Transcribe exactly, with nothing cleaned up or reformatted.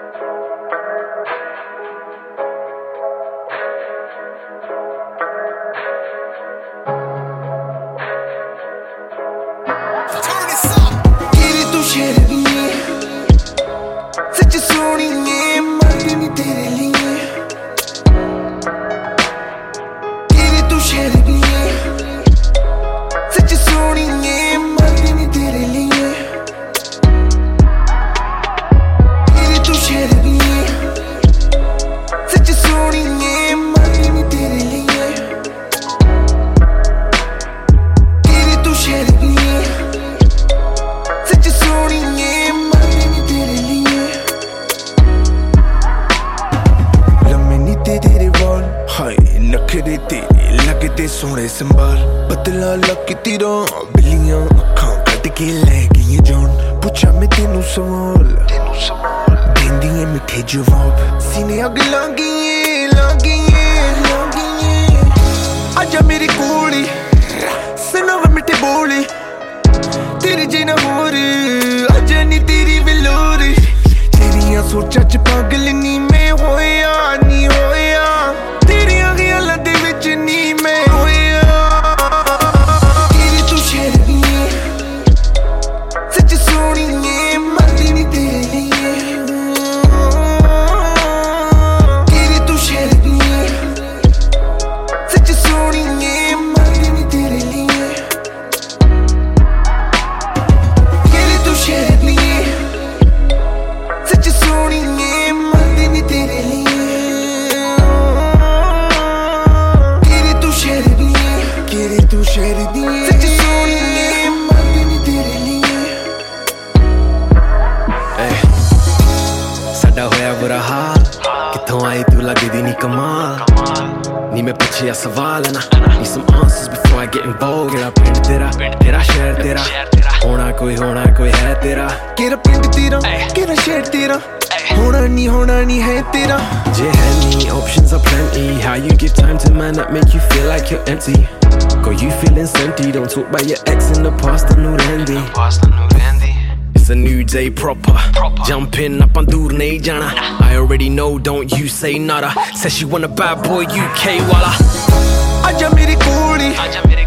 नखरे तेरे लगदे सोहने संभाल पतला लक तेरा बिल्लियां अखां कट के लै गई जान पूछा मैं तेनू सवाल देंदी है मिठे जवाब सीने अग लागी लागी लागी आजा मेरी कोली सुनाव मिठे बोले तेरे जिना होर आजा नी तेरी विलोरी तेरियां सोचा च पागल नी मैं होया नी होया बुरा हाल किथों आई तू लगदी नी कमाल नी मैं पूछिया सवाल ना need some answers before I get involved केड़ा पिंड तेरा तेरा शहर तेरा होना कोई होना कोई है तेरा केड़ा पिंड तेरा केड़ा शहर तेरा होना नी होना नी है तेरा जे है नी options are plenty how you give time to man that make you feel like you're empty girl you feeling senti don't talk about your ex in the past I knew Randy It's a new day proper, proper. Jumping up on dur nahi jana I already know don't you say nada Says she want a bad boy U K wala Aja mere koli